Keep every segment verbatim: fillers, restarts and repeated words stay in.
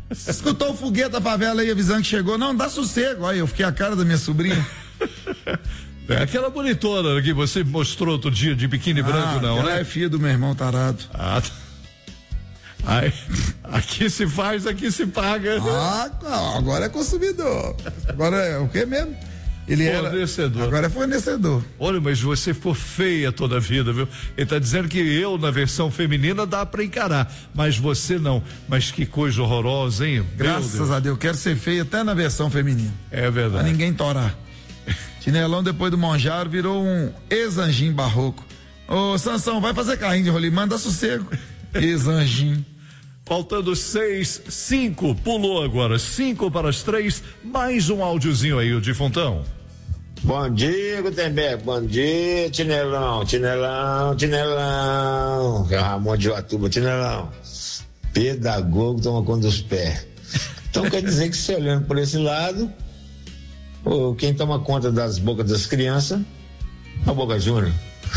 Escutou o foguete da favela aí avisando que chegou? Não, dá sossego. Olha, eu fiquei a cara da minha sobrinha. É aquela bonitona que você mostrou outro dia de biquíni ah, branco, não, né? É filha do meu irmão tarado. Ah, Aí, aqui se faz, aqui se paga. Ah, agora é consumidor. Agora é o que mesmo? Ele fornecedor. Era, agora é fornecedor. Olha, mas você ficou feia toda a vida, viu? Ele tá dizendo que eu, na versão feminina, dá pra encarar, mas você não. Mas que coisa horrorosa, hein? Graças Deus. a Deus, eu quero ser feia até na versão feminina. É verdade. Pra ninguém torar. Chinelão, depois do Monjaro, virou um ex-anjinho barroco. Ô, Sansão, vai fazer carrinho de rolimã, dá sossego. Ex-anjinho. Faltando seis, cinco, pulou agora, cinco para as três, mais um áudiozinho aí, o de Fontão. Bom dia, Gutenberg, bom dia, Chinelão, Chinelão, Chinelão, é o Ramon de Uatuba, Chinelão, pedagogo toma conta dos pés. Então quer dizer que você olhando por esse lado, oh, quem toma conta das bocas das crianças é o Boca Júnior.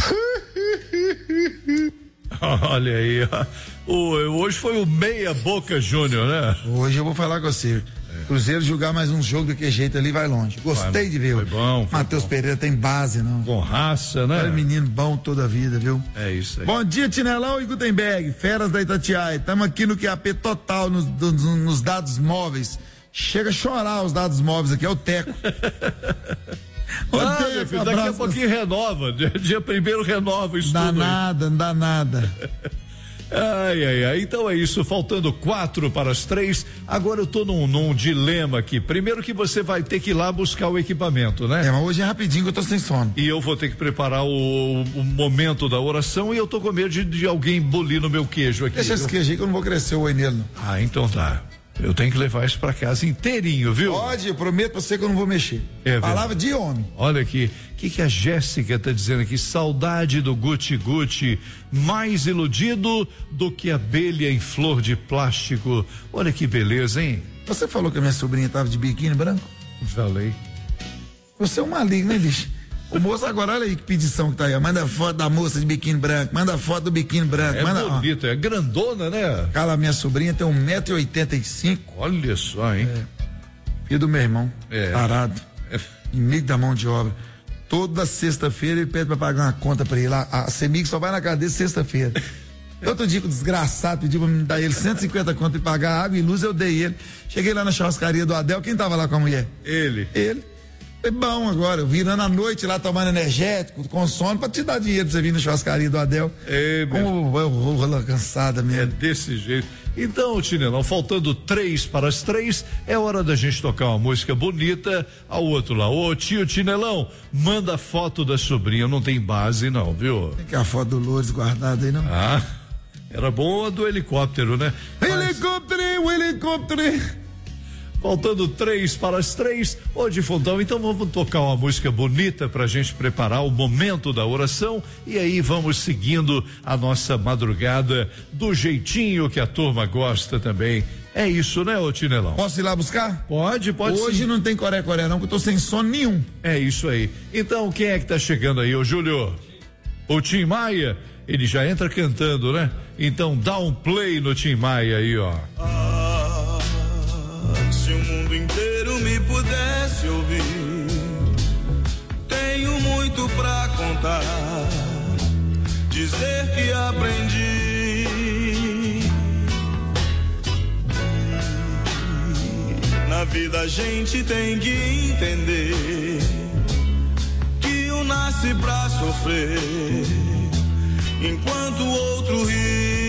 Olha aí, o, hoje foi o Meia Boca Júnior, né? Hoje eu vou falar com você. É. Cruzeiro jogar mais um jogo daquele jeito ali vai longe. Gostei vai, de ver. Foi bom. Matheus Pereira tem base, não. Com raça, né? É menino bom toda a vida, viu? É isso aí. Bom dia, Tinelão e Gutenberg, feras da Itatiaia. Estamos aqui no Q A P total, nos, nos, nos dados móveis. Chega a chorar os dados móveis aqui, é o Teco. Ah, Teco, filho, daqui a pouquinho renova. Dia, dia primeiro renova isso dá tudo. Dá nada, não dá nada. Ai, ai, ai, então é isso, faltando quatro para as três, agora eu tô num, num dilema aqui, primeiro que você vai ter que ir lá buscar o equipamento, né? É, mas hoje é rapidinho que eu tô sem sono. E eu vou ter que preparar o, o momento da oração e eu tô com medo de, de alguém bolir no meu queijo aqui. Deixa esse queijo aí que eu não vou crescer o oi nele, não. Ah, então tá. Eu tenho que levar isso pra casa inteirinho, viu? Pode, eu prometo pra você que eu não vou mexer. É Palavra de homem. Olha aqui, o que, que a Jéssica tá dizendo aqui? Saudade do Guti Guti, mais iludido do que abelha em flor de plástico. Olha que beleza, hein? Você falou que a minha sobrinha tava de biquíni branco? Falei. Você é um maligno, né, bicho? O moço agora, olha aí que pedição que tá aí. Manda foto da moça de biquíni branco, manda foto do biquíni branco. É manda, bonito, ó. É grandona, né? Cala, minha sobrinha tem um metro e oitenta e cinco. Olha só, hein? É. Filho do meu irmão, é. parado, é. Inimigo da mão de obra. Toda sexta-feira ele pede pra pagar uma conta pra ele lá. A CEMIG só vai na casa dele sexta-feira. Outro dia que o desgraçado pediu pra me dar ele cento e cinquenta conto e pagar água e luz, eu dei ele. Cheguei lá na churrascaria do Adel, quem tava lá com a mulher? Ele. Ele. É bom agora, virando a noite lá tomando energético, com sono, pra te dar dinheiro pra você vir na churrascaria do Adel. É, como eu vou cansada mesmo. É desse jeito. Então, Tinelão, faltando três para as três, é hora da gente tocar uma música bonita. Ao outro lá, ô tio Tinelão, manda foto da sobrinha, não tem base não, viu? Tem que a foto do Lourdes guardada aí, não? Ah, era boa a do helicóptero, né? Helicóptero, Mas... helicóptero. Faltando três para as três, ô de Fontão, então vamos tocar uma música bonita pra gente preparar o momento da oração e aí vamos seguindo a nossa madrugada do jeitinho que a turma gosta também. É isso, né, ô Tinelão? Posso ir lá buscar? Pode, pode sim. Hoje não tem coré-coré não, que eu tô sem sono nenhum. É isso aí. Então, quem é que tá chegando aí, ô Júlio? O Tim Maia, ele já entra cantando, né? Então dá um play no Tim Maia aí, ó. Se o mundo inteiro me pudesse ouvir, tenho muito pra contar, dizer que aprendi. Na vida a gente tem que entender que um nasce pra sofrer, enquanto o outro ri.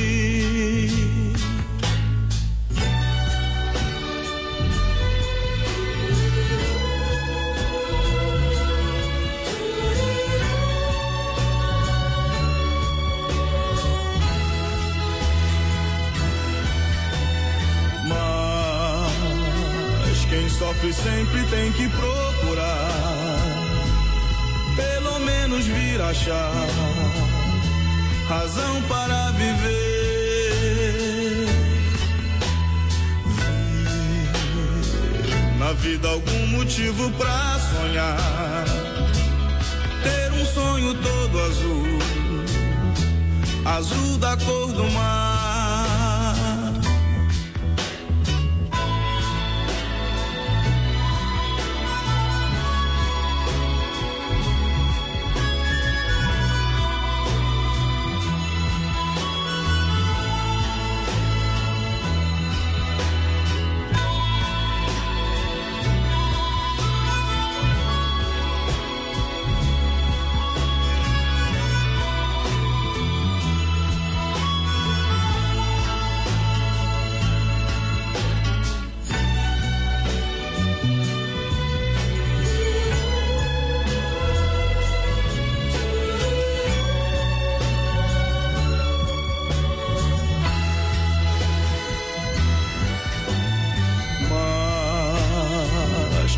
Sofre sempre tem que procurar, pelo menos vir achar razão para viver. Na vida algum motivo pra sonhar, ter um sonho todo azul, azul da cor do mar.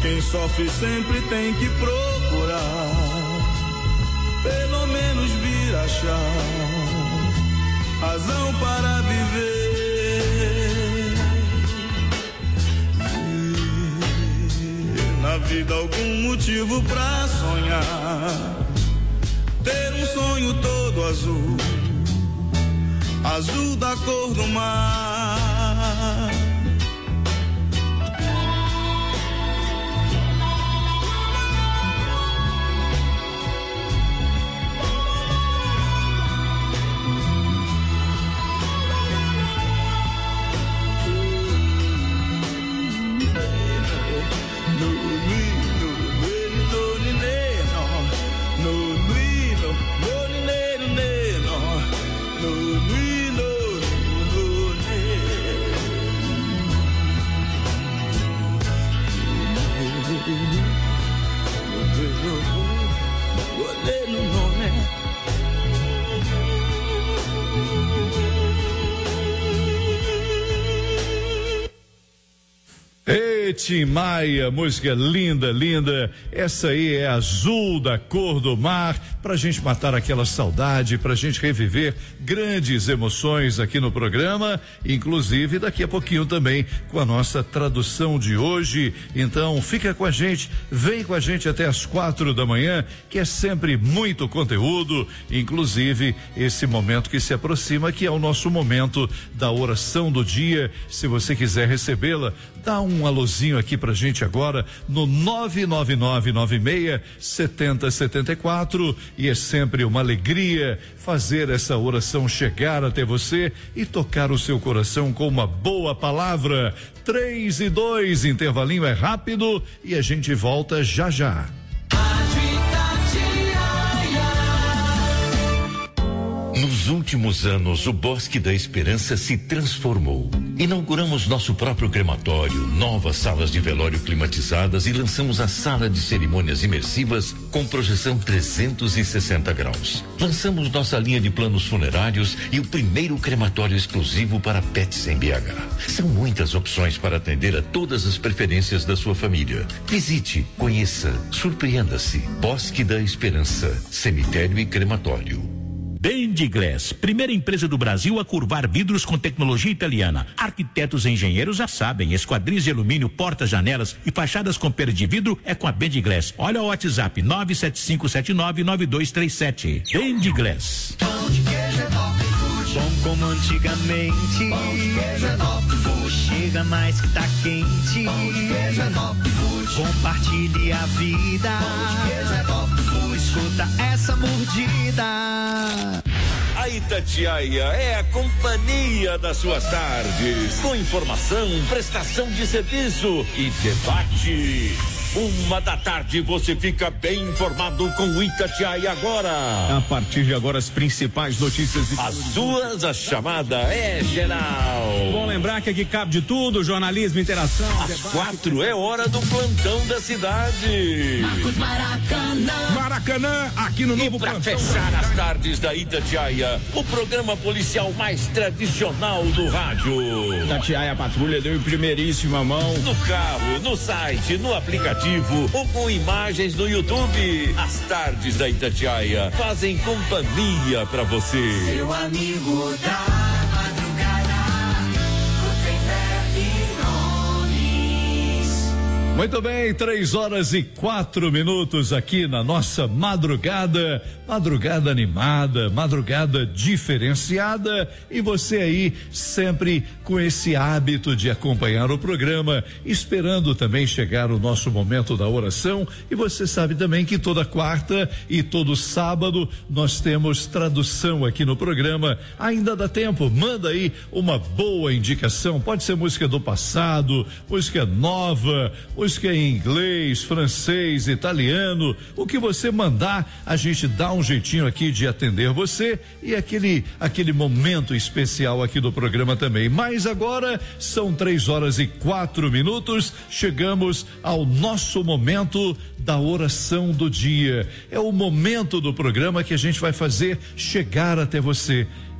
quem sofre sempre tem que procurar, pelo menos vir achar razão para viver. Na vida algum motivo pra sonhar, ter um sonho todo azul, azul da cor do mar. Tim Maia, música linda, linda. Essa aí é Azul da Cor do Mar, pra gente matar aquela saudade, pra gente reviver grandes emoções aqui no programa, inclusive daqui a pouquinho também com a nossa tradução de hoje. Então fica com a gente, vem com a gente até as quatro da manhã, que é sempre muito conteúdo, inclusive esse momento que se aproxima, que é o nosso momento da oração do dia. Se você quiser recebê-la, dá um alôzinho aqui pra gente agora no nove nove nove nove seis sete zero sete quatro, e é sempre uma alegria fazer essa oração chegar até você e tocar o seu coração com uma boa palavra. Três e dois, intervalinho é rápido e a gente volta já já. Nos últimos anos, o Bosque da Esperança se transformou. Inauguramos nosso próprio crematório, novas salas de velório climatizadas e lançamos a sala de cerimônias imersivas com projeção trezentos e sessenta graus. Lançamos nossa linha de planos funerários e o primeiro crematório exclusivo para pets em B H. São muitas opções para atender a todas as preferências da sua família. Visite, conheça, surpreenda-se. Bosque da Esperança, cemitério e crematório. Dendiglass, primeira empresa do Brasil a curvar vidros com tecnologia italiana. Arquitetos e engenheiros já sabem, esquadrias de alumínio, portas, janelas e fachadas com pele de vidro é com a Dendiglass. Olha o WhatsApp nove sete cinco sete nove nove dois três sete. Dendiglass. Pão de queijo é top food. Bom como antigamente. Pão de queijo é top food. Chega mais que tá quente. Pão de queijo é top food. Compartilhe a vida. Pão de queijo é top food. Escuta essa mordida. A Itatiaia é a companhia das suas tardes, com informação, prestação de serviço e debate. Uma da tarde você fica bem informado com o Itatiaia Agora. A partir de agora, as principais notícias. De as duas, a chamada é geral. Bom lembrar que aqui cabe de tudo, jornalismo, interação. Às debate, quatro é hora do plantão da cidade. Marcos Maracanã. Maracanã, aqui no e novo pra plantão. Fechar as tardes da Itatiaia, o programa policial mais tradicional do rádio. Itatiaia Patrulha deu em primeiríssima mão. No carro, no site, no aplicativo ou com imagens no YouTube. As tardes da Itatiaia fazem companhia pra você. Seu amigo da Muito bem, três horas e quatro minutos aqui na nossa madrugada, madrugada animada, madrugada diferenciada, e você aí sempre com esse hábito de acompanhar o programa, esperando também chegar o nosso momento da oração. E você sabe também que toda quarta e todo sábado nós temos tradução aqui no programa. Ainda dá tempo, manda aí uma boa indicação, pode ser música do passado, música nova, música em inglês, francês, italiano, o que você mandar, a gente dá um jeitinho aqui de atender você, e aquele aquele momento especial aqui do programa também. Mas agora são três horas e quatro minutos, chegamos ao nosso momento da oração do dia. É o momento do programa que a gente vai fazer chegar até você.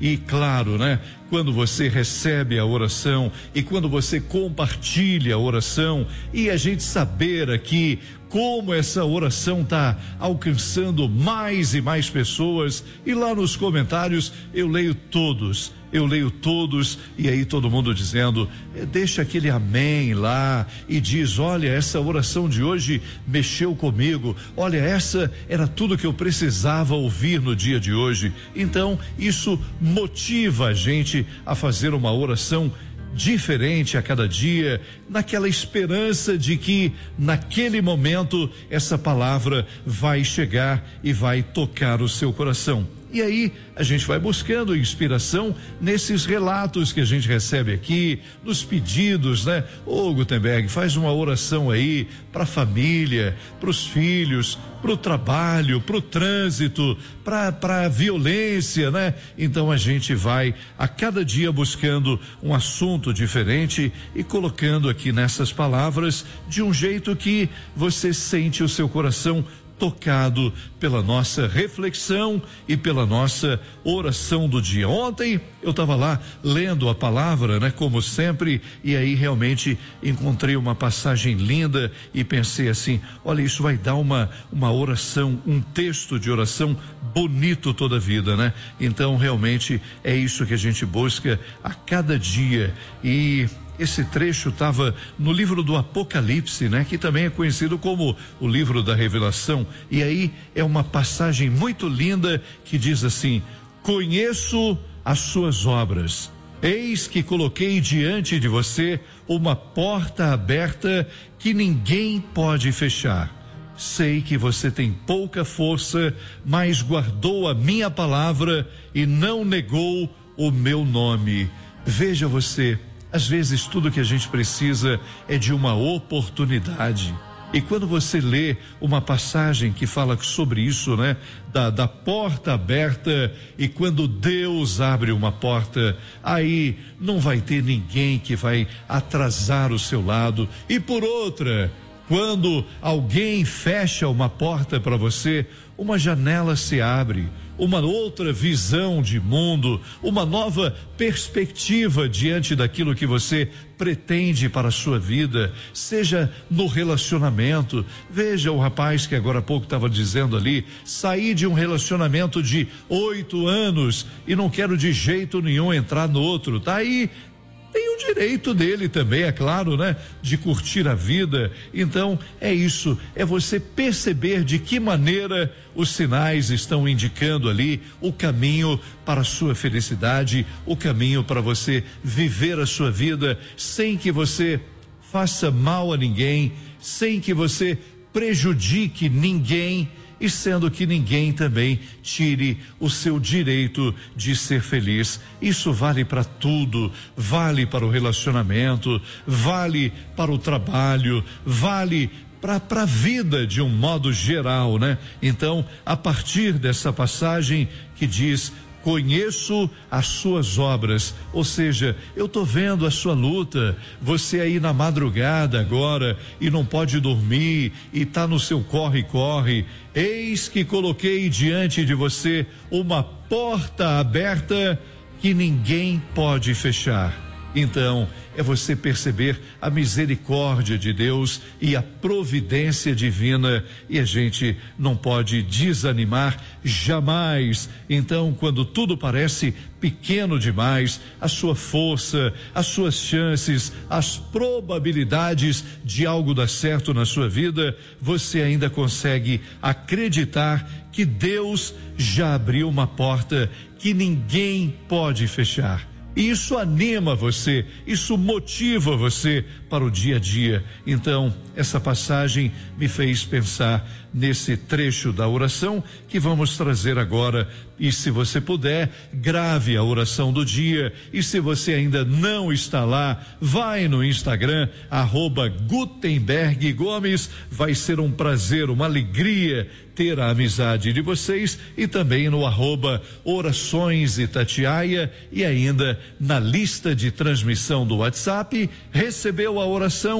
E claro, né? Quando você recebe a oração e quando você compartilha a oração e a gente saber aqui como essa oração está alcançando mais e mais pessoas, e lá nos comentários eu leio todos, eu leio todos, e aí todo mundo dizendo, deixa aquele amém lá e diz, olha, essa oração de hoje mexeu comigo, olha, essa era tudo que eu precisava ouvir no dia de hoje. Então isso motiva a gente a fazer uma oração diferente a cada dia, naquela esperança de que naquele momento essa palavra vai chegar e vai tocar o seu coração. E aí a gente vai buscando inspiração nesses relatos que a gente recebe aqui, nos pedidos, né? Ô Gutenberg, faz uma oração aí para a família, para os filhos, para o trabalho, para o trânsito, para para a violência, né? Então a gente vai a cada dia buscando um assunto diferente e colocando aqui nessas palavras de um jeito que você sente o seu coração tocado pela nossa reflexão e pela nossa oração do dia. Ontem eu estava lá lendo a palavra, né, como sempre, e aí realmente encontrei uma passagem linda e pensei assim, olha, isso vai dar uma uma oração, um texto de oração bonito toda a vida, né? Então realmente é isso que a gente busca a cada dia. E esse trecho estava no livro do Apocalipse, né? Que também é conhecido como o livro da Revelação. E aí é uma passagem muito linda que diz assim: conheço as suas obras. Eis que coloquei diante de você uma porta aberta que ninguém pode fechar. Sei que você tem pouca força, mas guardou a minha palavra e não negou o meu nome. Veja você, às vezes tudo que a gente precisa é de uma oportunidade. E quando você lê uma passagem que fala sobre isso, né? Da, da porta aberta, e quando Deus abre uma porta, aí não vai ter ninguém que vai atrasar o seu lado. E por outra, quando alguém fecha uma porta para você, uma janela se abre, uma outra visão de mundo, uma nova perspectiva diante daquilo que você pretende para a sua vida, seja no relacionamento. Veja o rapaz que agora há pouco estava dizendo ali, saí de um relacionamento de oito anos e não quero de jeito nenhum entrar no outro, tá aí. Tem o direito dele também, é claro, né? De curtir a vida. Então, é isso, é você perceber de que maneira os sinais estão indicando ali o caminho para a sua felicidade, o caminho para você viver a sua vida sem que você faça mal a ninguém, sem que você prejudique ninguém, e sendo que ninguém também tire o seu direito de ser feliz. Isso vale para tudo, vale para o relacionamento, vale para o trabalho, vale para para a vida de um modo geral, né? Então, a partir dessa passagem que diz: conheço as suas obras, ou seja, eu tô vendo a sua luta, você aí na madrugada agora e não pode dormir e tá no seu corre-corre, eis que coloquei diante de você uma porta aberta que ninguém pode fechar. Então, é você perceber a misericórdia de Deus e a providência divina, e a gente não pode desanimar jamais. Então, quando tudo parece pequeno demais, a sua força, as suas chances, as probabilidades de algo dar certo na sua vida, você ainda consegue acreditar que Deus já abriu uma porta que ninguém pode fechar. E isso anima você, isso motiva você para o dia a dia. Então, essa passagem me fez pensar nesse trecho da oração que vamos trazer agora. E se você puder, grave a oração do dia. E se você ainda não está lá, vai no Instagram, arroba Gutenberg Gomes. Vai ser um prazer, uma alegria ter a amizade de vocês, e também no arroba Orações Itatiaia, e ainda na lista de transmissão do WhatsApp. Recebeu a oração?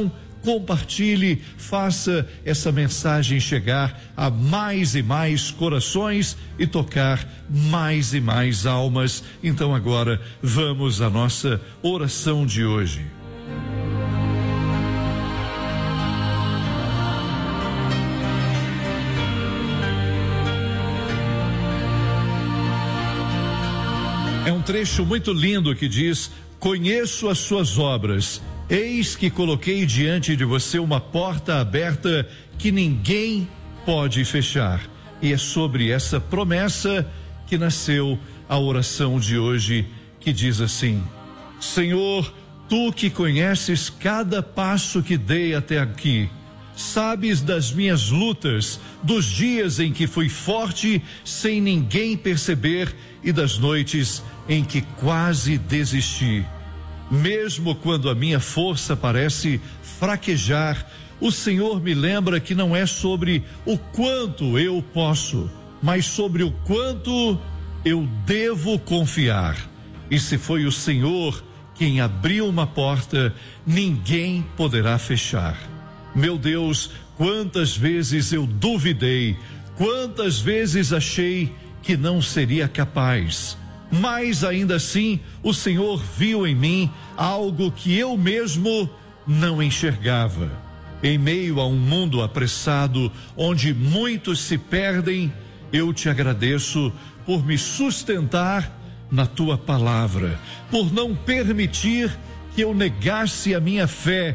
compartilhe, faça essa mensagem chegar a mais e mais corações e tocar mais e mais almas. Então agora vamos à nossa oração de hoje. É um trecho muito lindo que diz: conheço as suas obras, eis que coloquei diante de você uma porta aberta que ninguém pode fechar. E é sobre essa promessa que nasceu a oração de hoje, que diz assim: Senhor, tu que conheces cada passo que dei até aqui, sabes das minhas lutas, dos dias em que fui forte sem ninguém perceber e das noites em que quase desisti. Mesmo quando a minha força parece fraquejar, o Senhor me lembra que não é sobre o quanto eu posso, mas sobre o quanto eu devo confiar. E se foi o Senhor quem abriu uma porta, ninguém poderá fechar. Meu Deus, quantas vezes eu duvidei, quantas vezes achei que não seria capaz, mas ainda assim o Senhor viu em mim algo que eu mesmo não enxergava. Em meio a um mundo apressado, onde muitos se perdem, eu te agradeço por me sustentar na tua palavra, por não permitir que eu negasse a minha fé,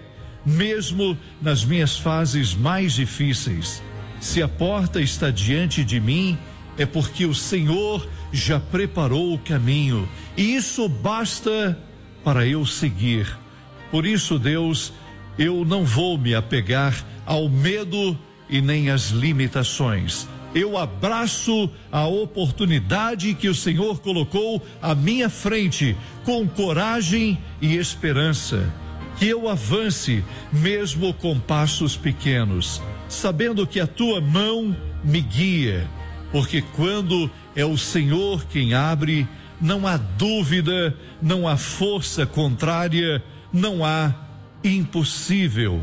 mesmo nas minhas fases mais difíceis. Se a porta está diante de mim, é porque o Senhor já preparou o caminho, e isso basta para eu seguir. Por isso, Deus, eu não vou me apegar ao medo e nem às limitações. Eu abraço a oportunidade que o Senhor colocou à minha frente, com coragem e esperança. Que eu avance, mesmo com passos pequenos, sabendo que a tua mão me guia, porque quando é o Senhor quem abre, não há dúvida, não há força contrária, não há impossível,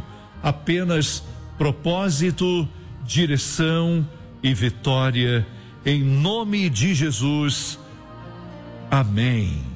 apenas propósito, direção e vitória, em nome de Jesus. Amém.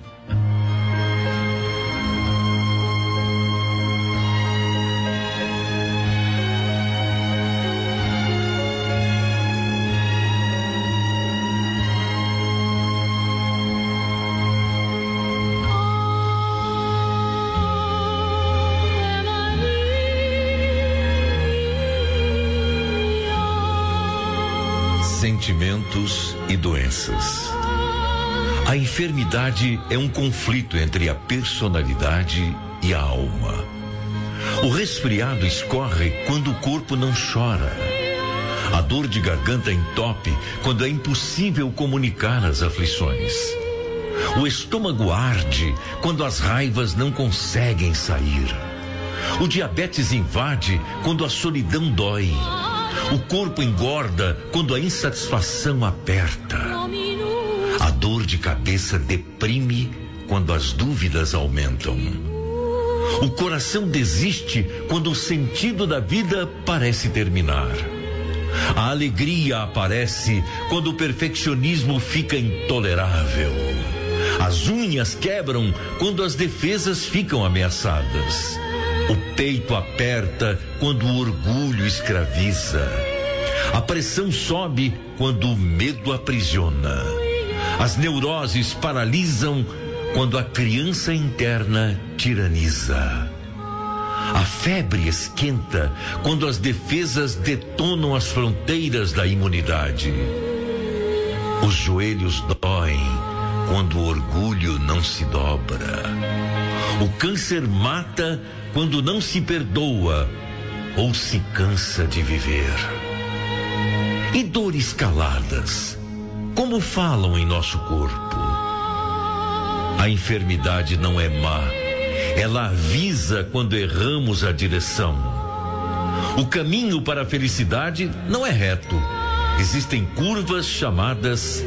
Sentimentos e doenças. A enfermidade é um conflito entre a personalidade e a alma. O resfriado escorre quando o corpo não chora. A dor de garganta entope quando é impossível comunicar as aflições. O estômago arde quando as raivas não conseguem sair. O diabetes invade quando a solidão dói. O corpo engorda quando a insatisfação aperta. A dor de cabeça deprime quando as dúvidas aumentam. O coração desiste quando o sentido da vida parece terminar. A alegria aparece quando o perfeccionismo fica intolerável. As unhas quebram quando as defesas ficam ameaçadas. O peito aperta quando o orgulho escraviza. A pressão sobe quando o medo aprisiona. As neuroses paralisam quando a criança interna tiraniza. A febre esquenta quando as defesas detonam as fronteiras da imunidade. Os joelhos doem quando o orgulho não se dobra. O câncer mata quando não se perdoa ou se cansa de viver. E dores caladas, como falam em nosso corpo? A enfermidade não é má, ela avisa quando erramos a direção. O caminho para a felicidade não é reto, existem curvas chamadas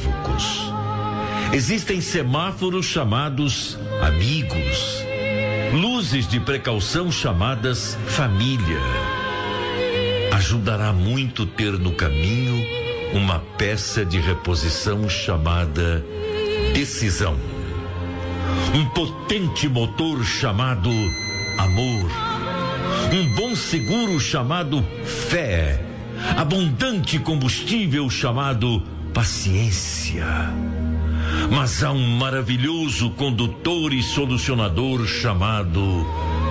equívocos. Existem semáforos chamados amigos. Luzes de precaução chamadas família. Ajudará muito ter no caminho uma peça de reposição chamada decisão. Um potente motor chamado amor. Um bom seguro chamado fé. Abundante combustível chamado paciência. Mas há um maravilhoso condutor e solucionador chamado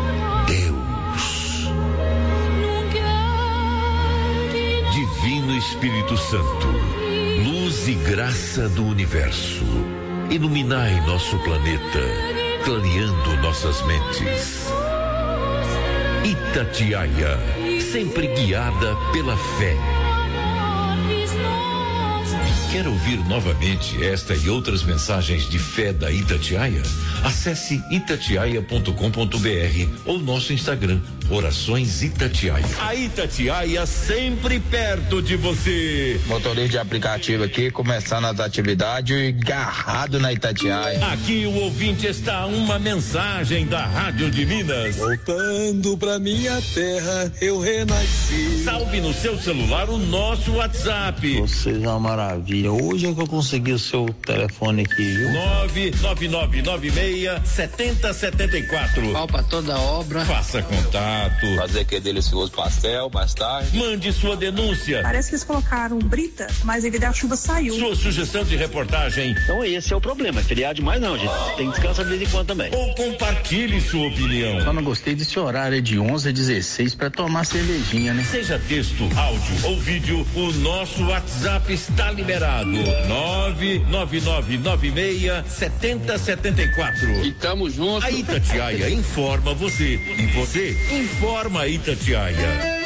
Deus. Divino Espírito Santo, luz e graça do universo, iluminai nosso planeta, clareando nossas mentes. Itatiaia, sempre guiada pela fé. Quer ouvir novamente esta e outras mensagens de fé da Itatiaia? Acesse itatiaia ponto com ponto br ou nosso Instagram, Orações Itatiaia. A Itatiaia sempre perto de você. Motorista de aplicativo aqui, começando as atividades e agarrado na Itatiaia. Aqui o ouvinte está uma mensagem da Rádio de Minas. Voltando pra minha terra, eu renasci. Salve no seu celular o nosso WhatsApp. Vocês é uma maravilha. Hoje é que eu consegui o seu telefone aqui, viu? nove nove nove nove seis sete zero sete quatro. Pau pra toda obra. Faça contato. Fazer aquele delicioso pastel mais tarde. Mande sua denúncia. Parece que eles colocaram brita, mas devido à chuva saiu. Sua sugestão de reportagem. Então esse é o problema, criar demais não, gente. Tem que descansar de vez em quando também. Ou compartilhe sua opinião. Só não gostei desse horário de onze a dezesseis pra tomar cervejinha, né? Seja texto, áudio ou vídeo, o nosso WhatsApp está liberado. nove nove nove nove seis sete zero sete quatro. E tamo junto. A Itatiaia informa você e você informa a Itatiaia.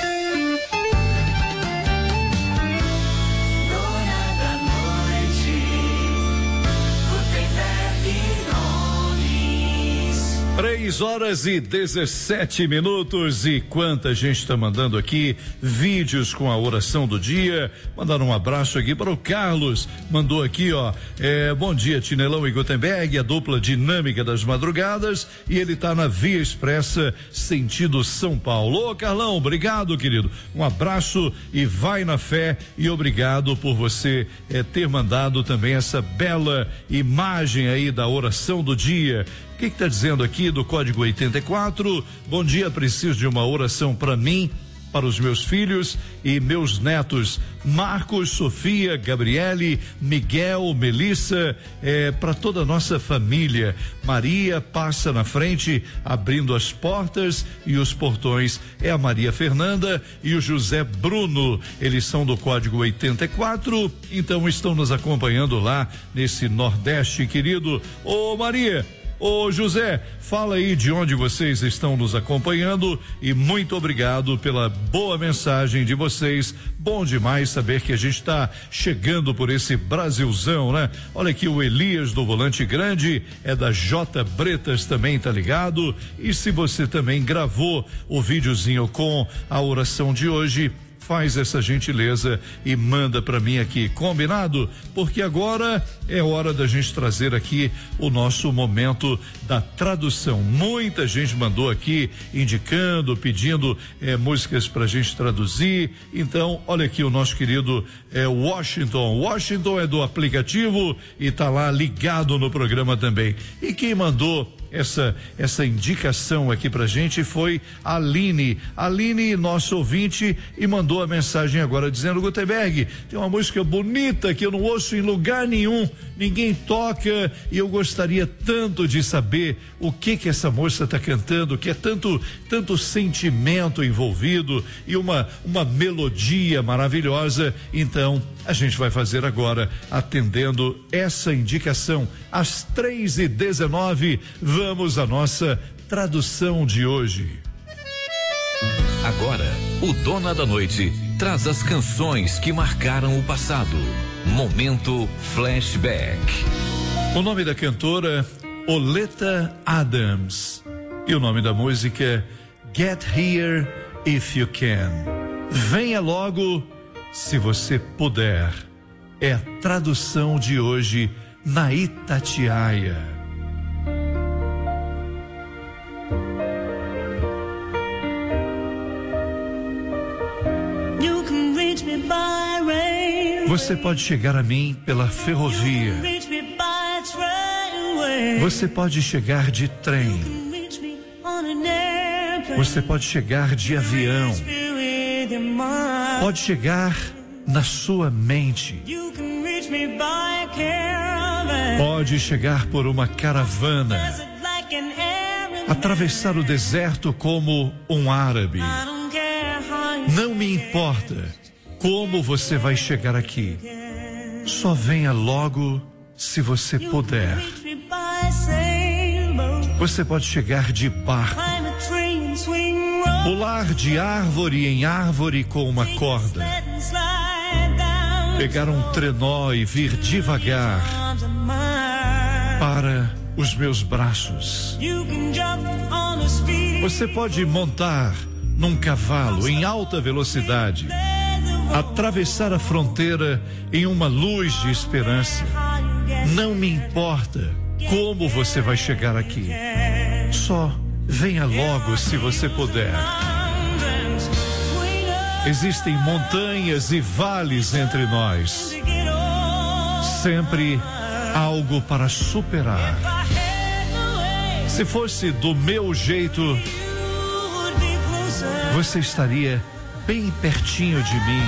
Três horas e dezessete minutos, e quanta gente está mandando aqui vídeos com a oração do dia. Mandar um abraço aqui para o Carlos, mandou aqui, ó, é, bom dia Tinelão e Gutenberg, a dupla dinâmica das madrugadas, e ele tá na Via Expressa sentido São Paulo. Ô Carlão, obrigado querido, um abraço e vai na fé, e obrigado por você é, ter mandado também essa bela imagem aí da oração do dia. O que está dizendo aqui do código oitenta e quatro? Bom dia, preciso de uma oração para mim, para os meus filhos e meus netos, Marcos, Sofia, Gabriele, Miguel, Melissa, é, para toda a nossa família. Maria passa na frente, abrindo as portas e os portões. É a Maria Fernanda e o José Bruno. Eles são do código oitenta e quatro, então estão nos acompanhando lá nesse Nordeste querido. Ô Maria, ô José, fala aí de onde vocês estão nos acompanhando, e muito obrigado pela boa mensagem de vocês. Bom demais saber que a gente está chegando por esse Brasilzão, né? Olha aqui, o Elias do Volante Grande é da J Bretas, também tá ligado. E se você também gravou o videozinho com a oração de hoje, faz essa gentileza e manda para mim aqui, combinado? Porque agora é hora da gente trazer aqui o nosso momento da tradução. Muita gente mandou aqui indicando, pedindo eh, músicas pra gente traduzir. Então, olha aqui o nosso querido eh, Washington. Washington é do aplicativo e tá lá ligado no programa também. E quem mandou essa essa indicação aqui pra gente foi a Aline. Aline, nosso ouvinte, e mandou a mensagem agora dizendo: Gutenberg, tem uma música bonita que eu não ouço em lugar nenhum, ninguém toca, e eu gostaria tanto de saber o que que essa moça tá cantando, que é tanto tanto sentimento envolvido e uma uma melodia maravilhosa. Então a gente vai fazer agora, atendendo essa indicação, às três e dezenove. Vamos à nossa tradução de hoje. Agora, o Dona da Noite traz as canções que marcaram o passado. Momento Flashback. O nome da cantora, Oleta Adams. E o nome da música, Get Here If You Can. Venha logo, se você puder. É a tradução de hoje na Itatiaia. Você pode chegar a mim pela ferrovia. Você pode chegar de trem. Você pode chegar de avião. Pode chegar na sua mente. Pode chegar por uma caravana. Atravessar o deserto como um árabe. Não me importa como você vai chegar aqui. Só venha logo se você puder. Você pode chegar de barco. Pular de árvore em árvore com uma corda. Pegar um trenó e vir devagar para os meus braços. Você pode montar num cavalo em alta velocidade, atravessar a fronteira em uma luz de esperança. Não me importa como você vai chegar aqui. Só venha logo se você puder. Existem montanhas e vales entre nós. Sempre algo para superar. Se fosse do meu jeito, você estaria bem pertinho de mim.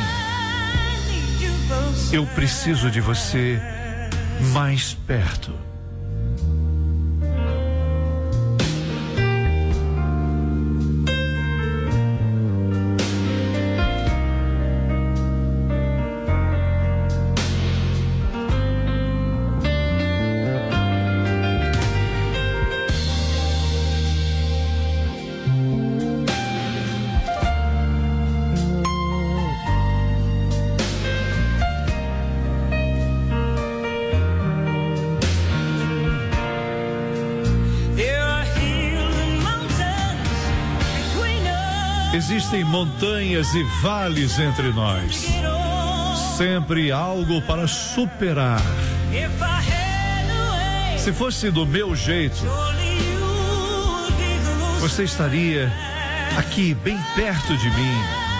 Eu preciso de você mais perto. Existem montanhas e vales entre nós. Sempre algo para superar. Se fosse do meu jeito, você estaria aqui bem perto de mim.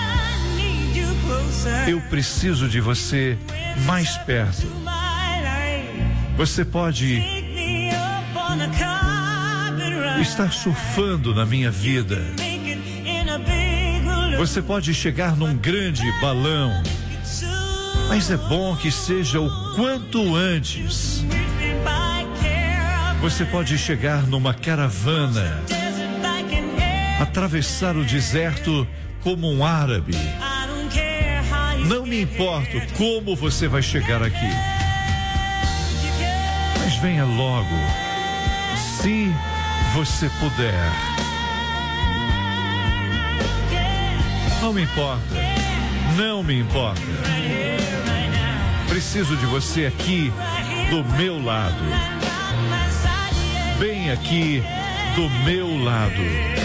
Eu preciso de você mais perto. Você pode estar surfando na minha vida. Você pode chegar num grande balão, mas é bom que seja o quanto antes. Você pode chegar numa caravana, atravessar o deserto como um árabe. Não me importo como você vai chegar aqui, mas venha logo, se você puder. Não me importa, não me importa. Preciso de você aqui do meu lado. Bem aqui do meu lado.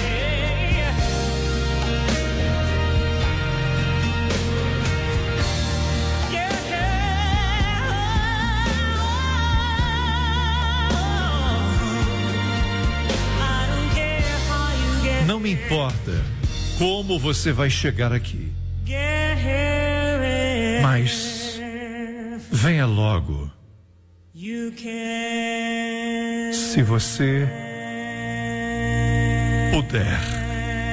Não me importa como você vai chegar aqui, mas venha logo, se você puder.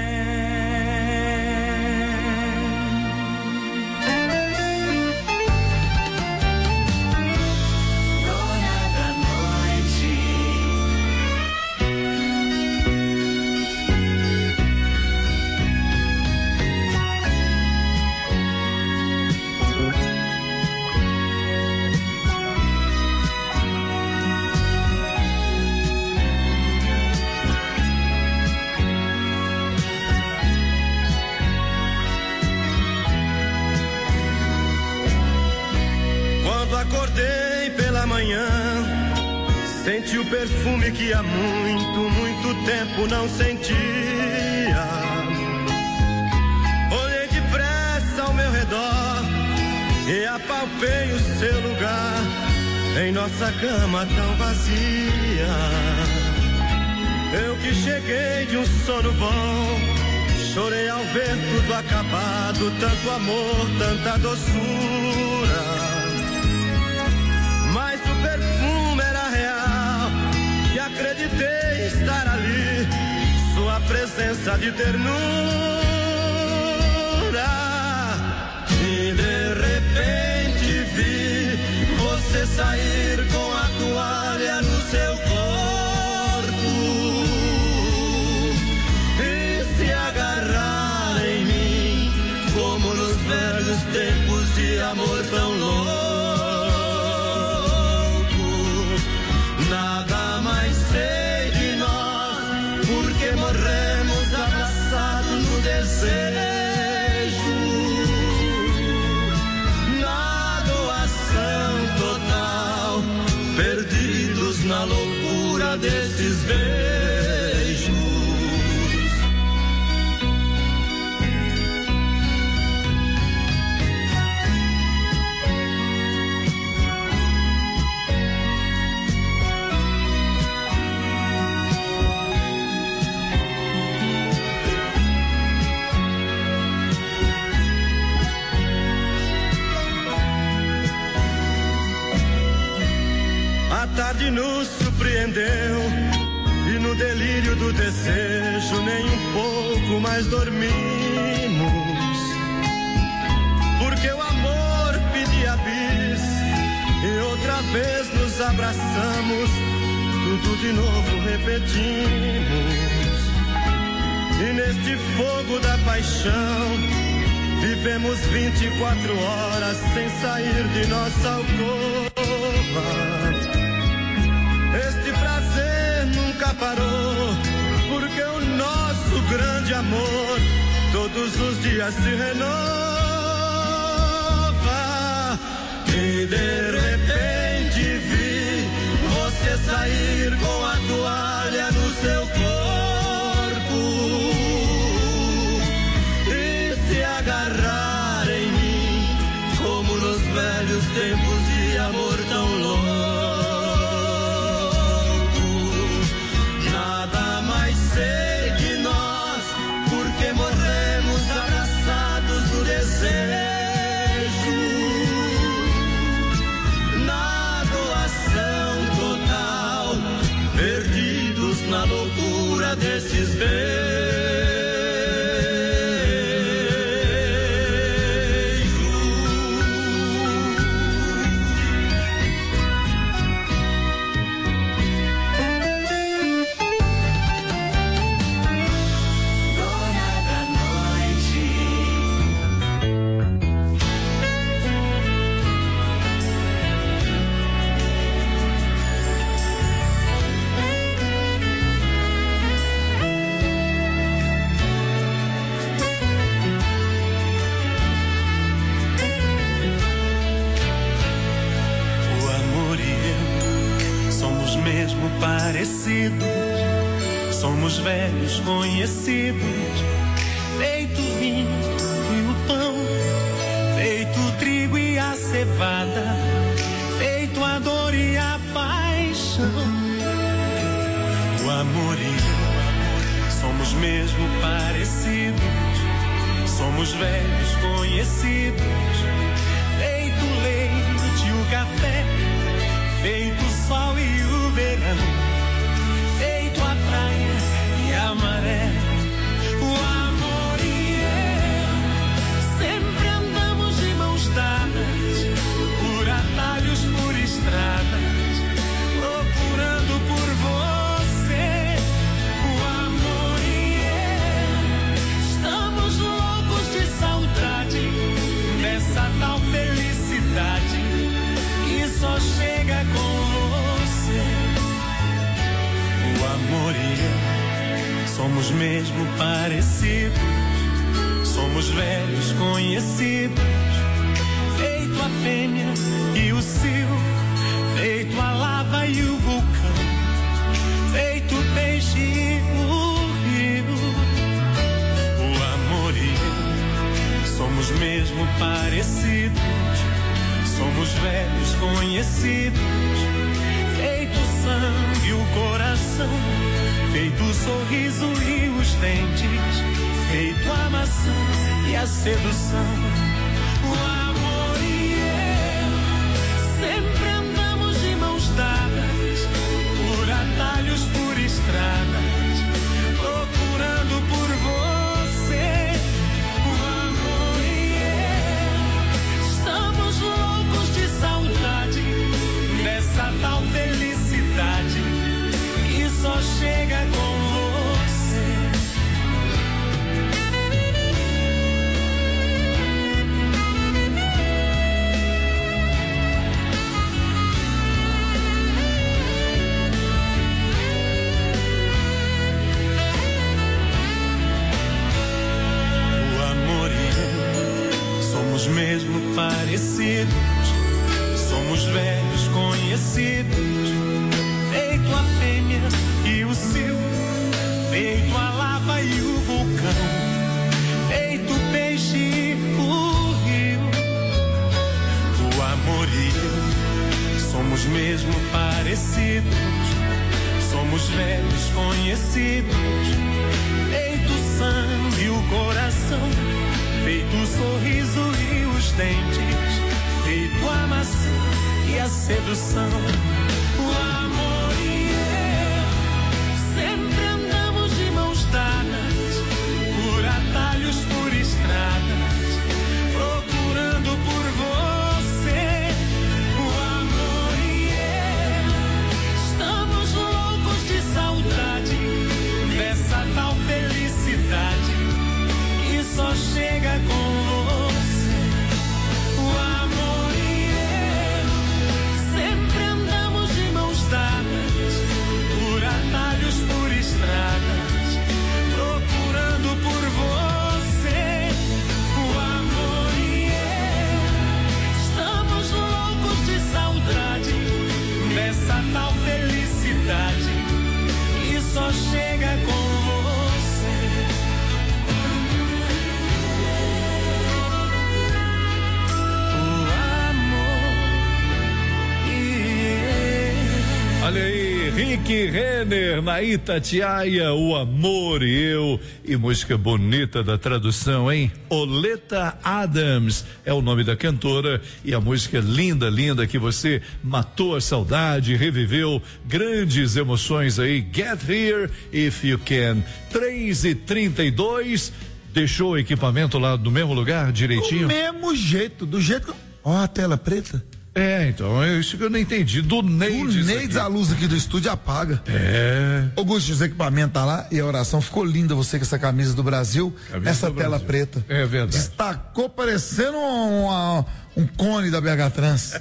Senti o perfume que há muito, muito tempo não sentia. Olhei depressa ao meu redor e apalpei o seu lugar em nossa cama tão vazia. Eu que cheguei de um sono bom, Chorei ao ver tudo acabado, tanto amor, tanta doçura. Mas o perfume era real e acreditei estar ali, sua presença de ternura. E de repente vi você sair com a toalha no seu corpo e se agarrar em mim, como nos velhos tempos de amor tão louco. Nada mais sei de nós, porque morremos abraçados no desejo. Na loucura desses beijos. A tarde nos surpreendeu e no delírio do desejo nem um pouco mais dormimos, porque o amor pedia bis e outra vez nos abraçamos, tudo de novo repetimos. E neste fogo da paixão vivemos vinte e quatro horas sem sair de nossa alcova. Este prazer nunca parou, porque o nosso grande amor todos os dias se renova. E de repente vi você sair com a toalha no seu corpo e se agarrar em mim, como nos velhos tempos de amor tão louco. Sei de nós, porque morremos abraçados no desejo. Na doação total, perdidos na loucura desses beijos. Parecidos, somos velhos conhecidos, feito o vinho e o pão, feito o trigo e a cevada, feito a dor e a paixão. O amor e eu somos mesmo parecidos, somos velhos conhecidos, feito o leite e o café, feito o sol e o verão, feito a praia e a maré. O amor e eu sempre andamos de mãos dadas, por atalhos, por estradas, procurando por você. O amor e eu estamos loucos de saudade dessa tal felicidade que só chega com você. O amor e eu somos mesmo parecidos, somos velhos conhecidos, feito a fêmea e o cio, feito a lava e o vulcão, feito o peixe e o rio. O amor e eu somos mesmo parecidos, somos velhos conhecidos, feito o sangue e o coração, feito o sorriso e os dentes, feito a e a sedução. O amor e eu sempre andamos de mãos dadas, por atalhos, por estradas, procurando por você. O amor e eu estamos loucos de saudade dessa tal felicidade que só chega com você. O amor e eu somos mesmo parecidos, somos velhos conhecidos, feito a fêmea e o cio, feito a lava e o vulcão, feito o peixe e o rio. O amor e eu somos mesmo parecidos, somos velhos conhecidos, feito o sangue e o coração, feito o sorriso e os dentes, feito a maçã e a sedução. O amor e eu sempre andamos de mãos dadas, por atalhos, por estradas, procurando por você. O amor e eu estamos loucos de saudade dessa tal felicidade que só chega com você. O amor e eu sempre andamos de mãos dadas, por atalhos, por estradas, procurando por você. O amor e eu estamos loucos de saudade dessa tal felicidade que só chega com você. O amor e eu. Olha aí, Rick Renner na Itatiaia, O Amor e Eu, e música bonita da tradução, hein? Oleta Adams é o nome da cantora, e a música linda, linda, que você matou a saudade, reviveu grandes emoções aí. Get Here If You Can. três e trinta e dois, deixou o equipamento lá no mesmo lugar, direitinho? Do mesmo jeito, do jeito que. Ó, a tela preta. É, então, é isso que eu não entendi. Do Neides. O Neides, a luz aqui do estúdio apaga. É. Augusto, os equipamentos tá lá e a oração ficou linda, você com essa camisa do Brasil, Camisa essa do tela Brasil. preta. É verdade. Destacou parecendo um, uma- um cone da B H Trans.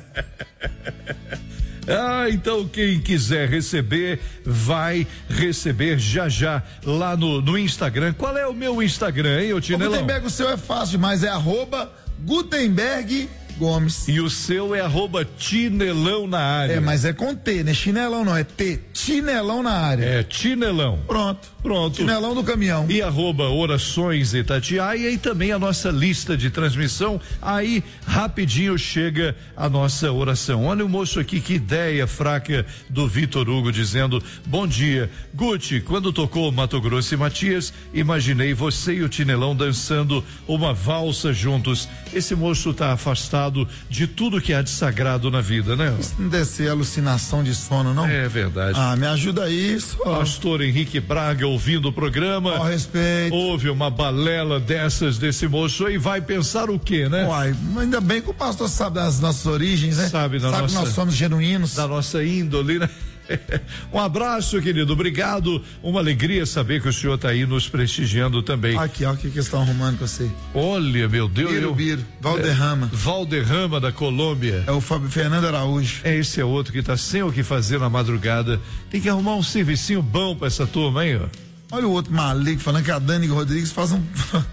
Ah, então quem quiser receber, vai receber já já lá no, no Instagram. Qual é o meu Instagram, hein, ô O Tinelão? Gutenberg, o seu é fácil demais, é arroba Gutenberg Gomes. E o seu é arroba Tinelão na área. É, mas é com T, né? Chinelão não, é T. Chinelão na área. É, Tinelão. Pronto. Pronto. Chinelão do caminhão. E arroba Orações Itatiaia, e também a nossa lista de transmissão. Aí, rapidinho chega a nossa oração. Olha o moço aqui, que ideia fraca do Vitor Hugo, dizendo: bom dia, Guti, quando tocou Mato Grosso e Matias, imaginei você e o Tinelão dançando uma valsa juntos. Esse moço tá afastado de tudo que há de sagrado na vida, né? Isso não deve ser alucinação de sono, não? É verdade. Ah, me ajuda aí, só. Pastor Henrique Braga ouvindo o programa. Ao respeito. Houve uma balela dessas desse moço aí, vai pensar o quê, né? Uai, ainda bem que o pastor sabe das nossas origens, né? Sabe da sabe nossa, que nós somos genuínos. Da nossa índole, né? Um abraço, querido, obrigado, uma alegria saber que o senhor está aí nos prestigiando também. Aqui, ó, o que que estão arrumando com você? Olha, meu Deus. Biro, eu, Biro, Valderrama. É, Valderrama da Colômbia. É o Fábio Fernando Araújo. É, esse é outro que está sem o que fazer na madrugada. Tem que arrumar um servicinho bom pra essa turma aí, ó. Olha o outro maluco falando que a Dani Rodrigues faz um.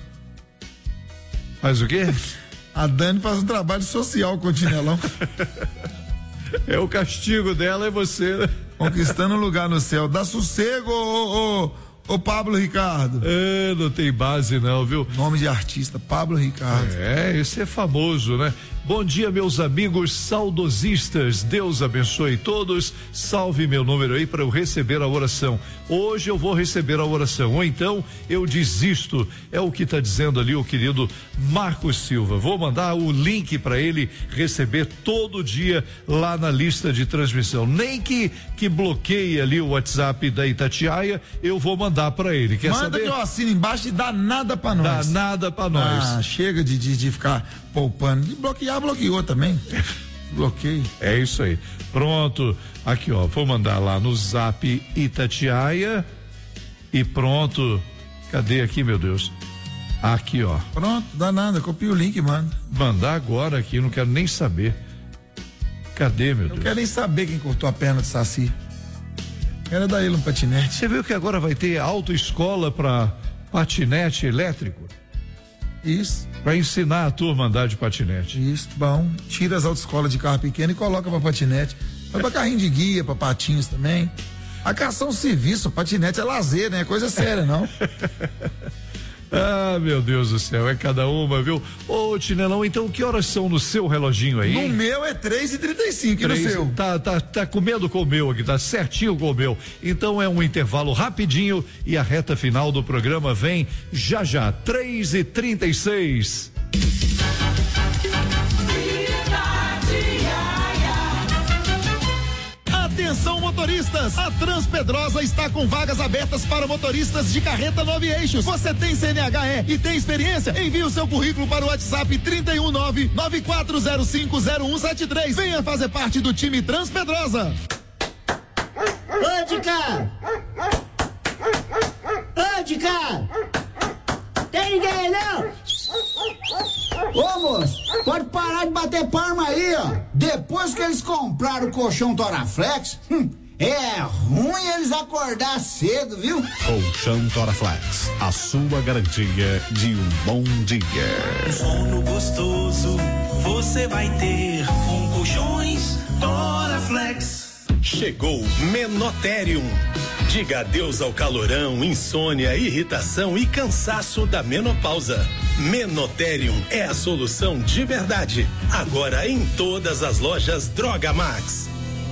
Faz o quê? A Dani faz um trabalho social com o Tinelão. É o castigo dela, é você, né? Conquistando um lugar no céu. Dá sossego, ô, ô, Ô Pablo Ricardo. É, não tem base não, viu? Nome de artista, Pablo Ricardo. É, esse é famoso, né? Bom dia, meus amigos saudosistas. Deus abençoe todos. Salve meu número aí para eu receber a oração. Hoje eu vou receber a oração, ou então eu desisto. É o que está dizendo ali o querido Marcos Silva. Vou mandar o link para ele receber todo dia lá na lista de transmissão. Nem que que bloqueie ali o WhatsApp da Itatiaia, eu vou mandar para ele. Quer Manda saber? que eu assino embaixo e dá nada para nós. Dá nada para nós. Ah, chega de, de, de ficar poupando. De bloquear, bloqueou também. Bloqueio. É isso aí. Pronto. Aqui, ó. Vou mandar lá no Zap Itatiaia. E pronto. Cadê aqui, meu Deus? Aqui, ó. Pronto, dá nada. Copia o link e manda. Mandar agora aqui, não quero nem saber. Cadê, meu Deus? Não quero nem saber quem cortou a perna de Saci. Quero dar ele um patinete. Você viu que agora vai ter autoescola para patinete elétrico? Isso. Para ensinar a turma a andar de patinete. Isso, bom. Tira as autoescolas de carro pequeno e coloca para patinete. Vai para carrinho de guia, para patins também. A cação serviço, patinete é lazer, né? É coisa séria, não. Ah, meu Deus do céu, é cada uma, viu? Ô, Tinelão, então que horas são no seu reloginho aí? No meu é três e trinta e cinco, e no seu? Tá, tá, tá comendo com o meu aqui, tá certinho com o meu. Então é um intervalo rapidinho e a reta final do programa vem já já, três e trinta e seis. Atenção motoristas, a Transpedrosa está com vagas abertas para motoristas de carreta nove eixos. Você tem C N H E e tem experiência? Envie o seu currículo para o WhatsApp trinta e um nove nove quatro zero cinco zero um sete três. Venha fazer parte do time Transpedrosa. Ô, de cá! Ô, de cá! Tem ninguém aí não? Ô, moço, pode parar de bater palma aí, ó. Depois que eles compraram o colchão Toraflex, hum, é ruim eles acordar cedo, viu? Colchão Toraflex, a sua garantia de um bom dia. Sono gostoso você vai ter com colchões Toraflex. Chegou Menoterium. Diga adeus ao calorão, insônia, irritação e cansaço da menopausa. Menoterium é a solução de verdade. Agora em todas as lojas Droga Max.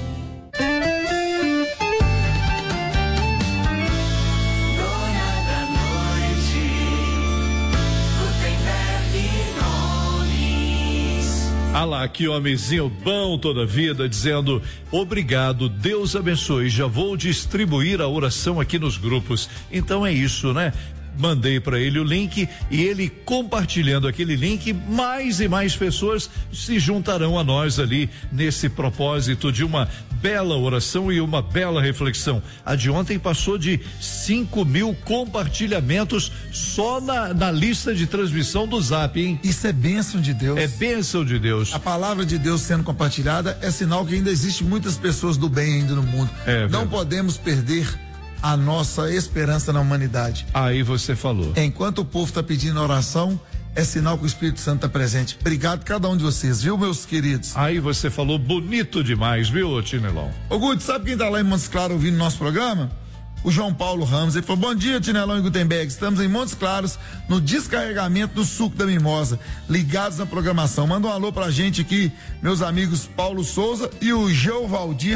Ah lá, que homenzinho bom toda a vida, dizendo obrigado, Deus abençoe, já vou distribuir a oração aqui nos grupos. Então é isso, né? Mandei para ele o link e ele compartilhando aquele link, mais e mais pessoas se juntarão a nós ali nesse propósito de uma bela oração e uma bela reflexão. A de ontem passou de cinco mil compartilhamentos só na, na lista de transmissão do Zap, hein? Isso é bênção de Deus. É bênção de Deus. A palavra de Deus sendo compartilhada é sinal que ainda existe muitas pessoas do bem ainda no mundo. É, não verdade. podemos perder a nossa esperança na humanidade. Aí você falou. Enquanto o povo está pedindo oração, é sinal que o Espírito Santo está presente. Obrigado a cada um de vocês, viu, meus queridos? Aí você falou bonito demais, viu, Tinelão? Ô, Guto, sabe quem tá lá em Montes Claros ouvindo nosso programa? O João Paulo Ramos. Ele falou: bom dia, Tinelão e Gutenberg. Estamos em Montes Claros, no descarregamento do suco da mimosa, ligados na programação. Manda um alô pra gente aqui, meus amigos Paulo Souza e o Geovaldir.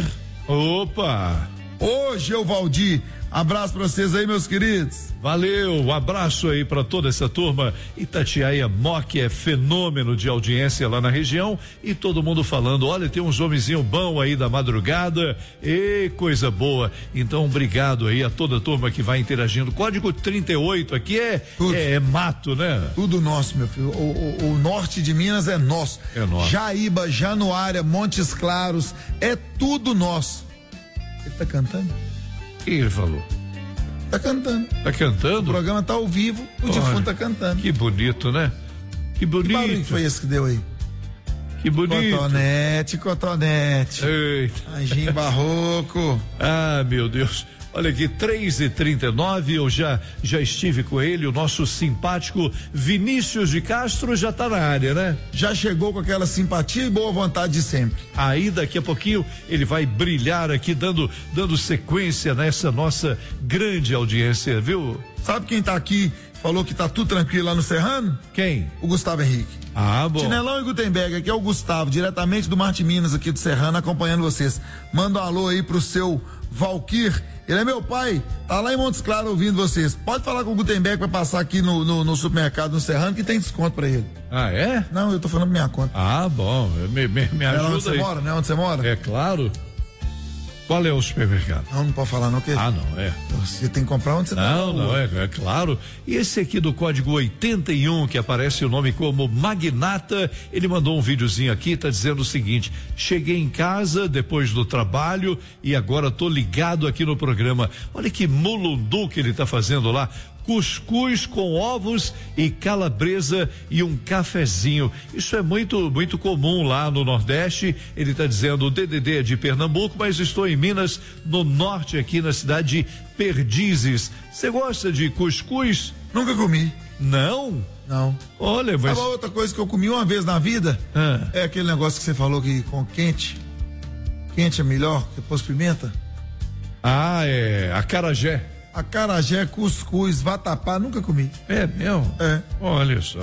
Opa! Ô, Geovaldir, abraço pra vocês aí, meus queridos. Valeu, um abraço aí pra toda essa turma. Itatiaia Moc é fenômeno de audiência lá na região e todo mundo falando, olha, tem uns homenzinho bom aí da madrugada, e coisa boa. Então, obrigado aí a toda a turma que vai interagindo. Código trinta e oito aqui é, é, é mato, né? Tudo nosso, meu filho. O, o, o norte de Minas é nosso. É nosso. Jaíba, Januária, Montes Claros, é tudo nosso. Ele tá cantando? O que ele falou? Tá cantando. Tá cantando? O programa tá ao vivo, o defunto tá cantando. Que bonito, né? Que bonito. Que barulho que foi esse que deu aí? Que bonito. Cotonete, cotonete. Eita. Anjinho barroco. Ah, meu Deus. Olha aqui, três e trinta e nove, eu já, já estive com ele, o nosso simpático Vinícius de Castro já tá na área, né? Já chegou com aquela simpatia e boa vontade de sempre. Aí daqui a pouquinho ele vai brilhar aqui, dando, dando sequência nessa nossa grande audiência, viu? Sabe quem tá aqui, falou que tá tudo tranquilo lá no Serrano? Quem? O Gustavo Henrique. Ah, bom. Tinelão e Gutenberg, aqui é o Gustavo, diretamente do Marte Minas, aqui do Serrano, acompanhando vocês. Manda um alô aí pro seu Valquir, ele é meu pai, tá lá em Montes Claros ouvindo vocês. Pode falar com o Gutenberg pra passar aqui no, no, no supermercado no Serrano que tem desconto pra ele. Ah, é? Não, eu tô falando pra minha conta. Ah, bom, me, me, me ajuda. É onde você aí. mora, né? Onde você mora? É claro. Qual é o supermercado? Não, não pode falar não, que Ah, não, é. Você tem que comprar onde você Não, tá. não, é, é claro. E esse aqui do código oitenta e um, que aparece o nome como Magnata, ele mandou um videozinho aqui, tá dizendo o seguinte: cheguei em casa depois do trabalho e agora tô ligado aqui no programa. Olha que mulundu que ele tá fazendo lá. Cuscuz com ovos e calabresa e um cafezinho. Isso é muito, muito comum lá no Nordeste. Ele está dizendo, o D D D é de Pernambuco, mas estou em Minas, no norte, aqui na cidade de Perdizes. Você gosta de cuscuz? Nunca comi. Não? Não. Olha, mas... Sabe outra coisa que eu comi uma vez na vida? Ah. É aquele negócio que você falou que com quente, quente é melhor, depois pimenta. Ah, é acarajé. Acarajé, cuscuz, vatapá, nunca comi. É mesmo? É. Olha só.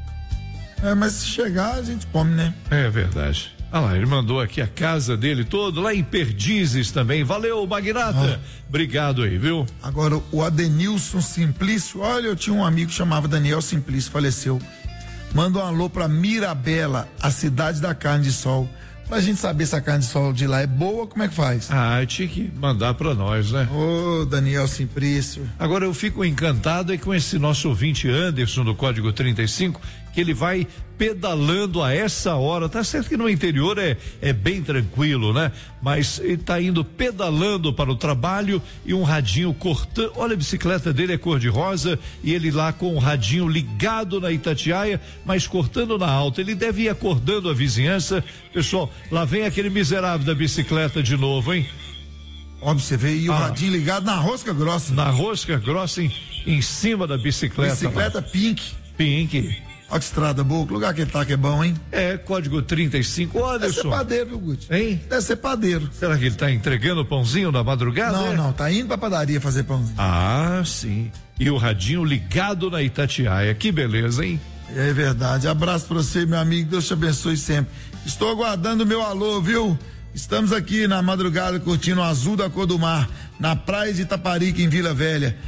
É, mas se chegar a gente come, né? É verdade. Ah lá, ele mandou aqui a casa dele todo, lá em Perdizes também. Valeu, Magnata. Ah. Obrigado aí, viu? Agora, o Adenilson Simplício, olha, eu tinha um amigo que chamava Daniel Simplício, faleceu. Manda um alô pra Mirabela, a cidade da carne de sol. Pra gente saber se a carne de sol de lá é boa, como é que faz? Ah, tinha que mandar pra nós, né? Ô, Daniel Simprício. Agora eu fico encantado é com esse nosso ouvinte Anderson do código trinta e cinco, que ele vai pedalando a essa hora. Tá certo que no interior é, é bem tranquilo, né? Mas ele tá indo pedalando para o trabalho e um radinho cortando. Olha, a bicicleta dele é cor de rosa e ele lá com o radinho ligado na Itatiaia, mas cortando na alta. Ele deve ir acordando a vizinhança. Pessoal, lá vem aquele miserável da bicicleta de novo, hein? Óbvio, você vê e o Ah. radinho ligado na rosca grossa. Na rosca grossa em, em cima da bicicleta. Bicicleta lá. pink. Pink. Olha que estrada boa, que lugar que ele tá que é bom, hein? É, código trinta e cinco, olha Deve só. ser padeiro, viu, Guti? Hein? Deve ser padeiro. Será que ele tá entregando pãozinho na madrugada? Não, é? não, tá indo pra padaria fazer pãozinho. Ah, sim. E o radinho ligado na Itatiaia, que beleza, hein? É verdade. Abraço pra você, meu amigo. Deus te abençoe sempre. Estou aguardando o meu alô, viu? Estamos aqui na madrugada curtindo o azul da cor do mar, na praia de Itaparica, em Vila Velha.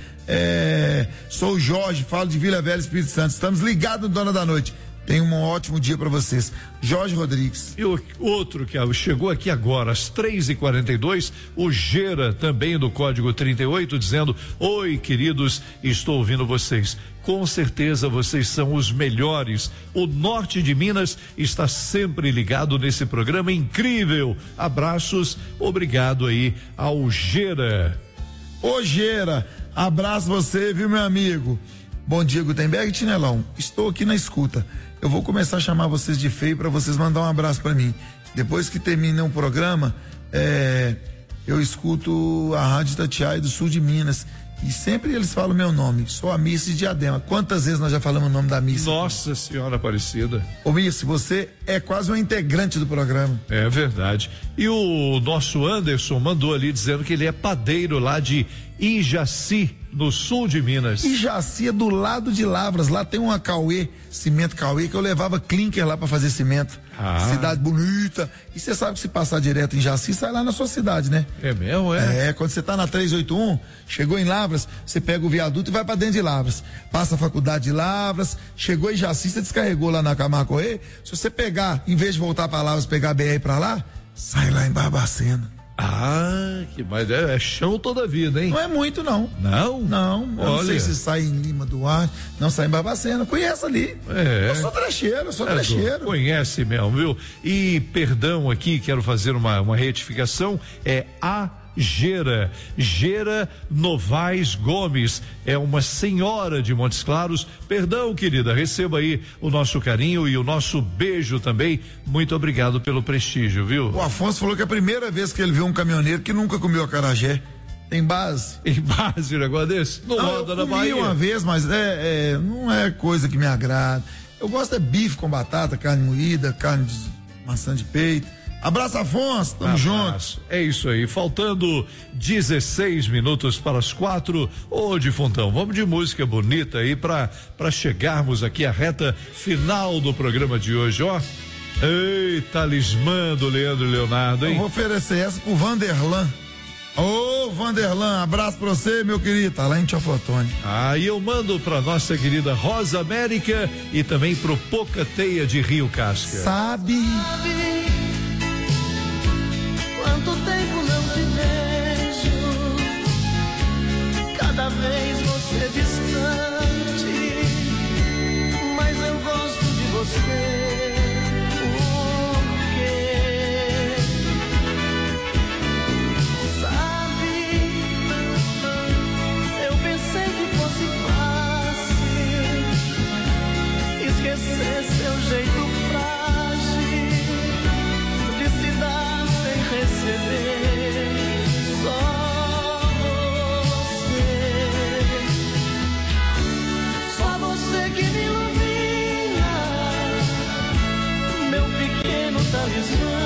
É, sou o Jorge, falo de Vila Velha, Espírito Santo. Estamos ligados no Dona da Noite. Tenha um ótimo dia para vocês. Jorge Rodrigues. E o outro que chegou aqui agora, às três e quarenta e dois, o Gera, também do código trinta e oito, dizendo: oi, queridos, estou ouvindo vocês. Com certeza vocês são os melhores. O norte de Minas está sempre ligado nesse programa incrível. Abraços, obrigado aí ao Gera. Ô Gera, abraço você, viu, meu amigo? Bom dia, Gutenberg e Tinelão. Estou aqui na escuta. Eu vou começar a chamar vocês de feio para vocês mandar um abraço para mim. Depois que termina o programa, é, eu escuto a Rádio Itatiaia do sul de Minas. E sempre eles falam meu nome. Sou a Miss Diadema. Quantas vezes nós já falamos o nome da Miss? Nossa Senhora Aparecida. Ô Miss, você é quase uma integrante do programa. É verdade. E o nosso Anderson mandou ali dizendo que ele é padeiro lá de Ijaci, no sul de Minas. Ijaci é do lado de Lavras. Lá tem uma Cauê, cimento Cauê, que eu levava clinker lá pra fazer cimento. Ah. Cidade bonita. E você sabe que se passar direto em Jaci, sai lá na sua cidade, né? É mesmo, é? É, quando você tá na trezentos e oitenta e um, chegou em Lavras, você pega o viaduto e vai pra dentro de Lavras. Passa a faculdade de Lavras, chegou em Jaci, você descarregou lá na Camargoê. Se você pegar, em vez de voltar pra Lavras, pegar a B R pra lá, sai lá em Barbacena. Ah, que mas é, é chão toda a vida, hein? Não é muito, não. Não? Não, eu Olha. não sei se sai em Lima Duarte, não sai em Barbacena, conhece ali. É. Eu sou trecheiro, eu sou É, trecheiro. Conhece mesmo, viu? E perdão aqui, quero fazer uma, uma retificação, é a Gera, Gera Novaes Gomes, é uma senhora de Montes Claros. Perdão, querida, receba aí o nosso carinho e o nosso beijo também. Muito obrigado pelo prestígio, viu? O Afonso falou que é a primeira vez que ele viu um caminhoneiro que nunca comeu acarajé. Tem base. Tem base um negócio desse? Não, não roda na Bahia. uma vez, mas é, é, não é coisa que me agrada. Eu gosto é bife com batata, carne moída, carne de maçã de peito. Abraço, Afonso, tamo Abraço. juntos. É isso aí, faltando dezesseis minutos para as quatro. Ô, Difuntão, vamos de música bonita aí pra, pra chegarmos aqui à reta final do programa de hoje, ó. Ei, talismã do Leandro e Leonardo, hein? Eu vou oferecer essa pro Vanderlan. Ô, Vanderlan, abraço pra você, meu querido, tá lá em Teoflotone. Aí eu mando pra nossa querida Rosa América e também pro Pocateia de Rio Casca. Sabe? Quanto tempo não te vejo, cada vez você distante, mas eu gosto de você. Esquecer seu jeito frágil de se dar sem receber. Só você, só você que me ilumina, meu pequeno talismã.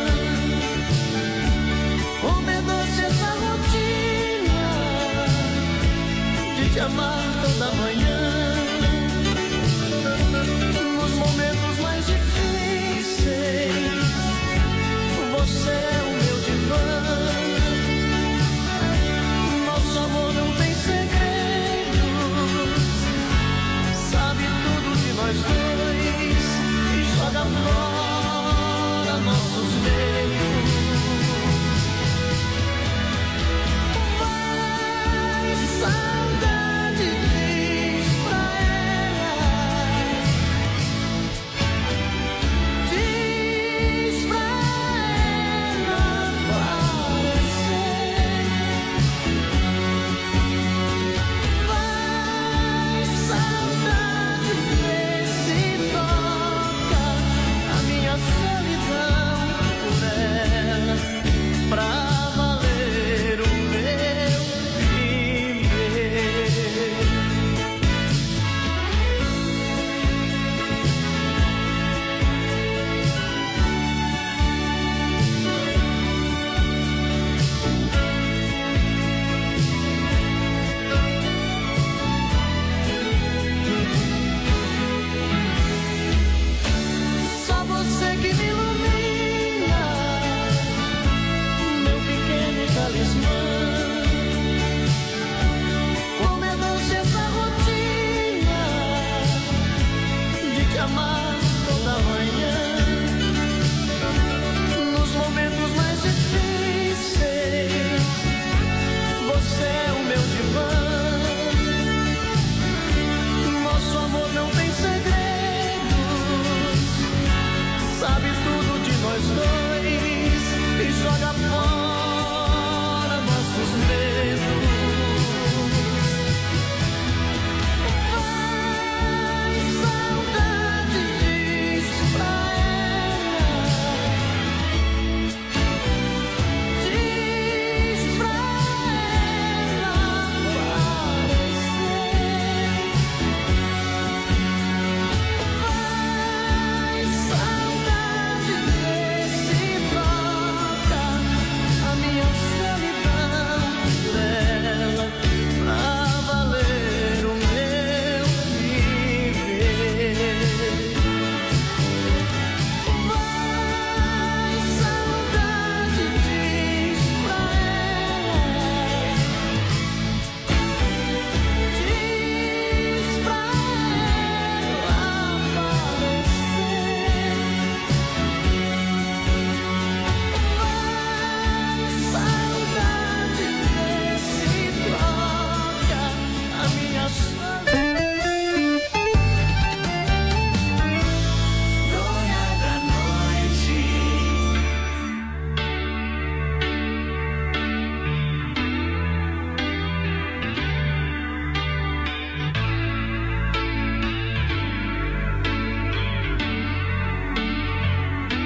Como é doce essa rotina de te amar toda manhã. Momentos mais difíceis, você é o meu divã. Nosso amor não tem segredos, sabe tudo de nós dois e joga fora nossos medos. Vai, saudade, diz pra ela.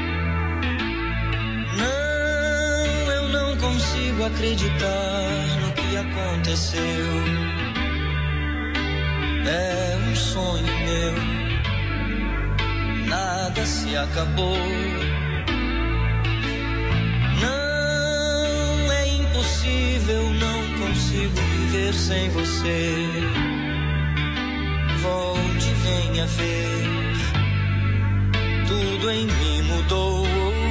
Acreditar no que aconteceu. É um sonho meu, nada se acabou. Não é impossível, não consigo viver sem você. Volte, venha ver, tudo em mim mudou.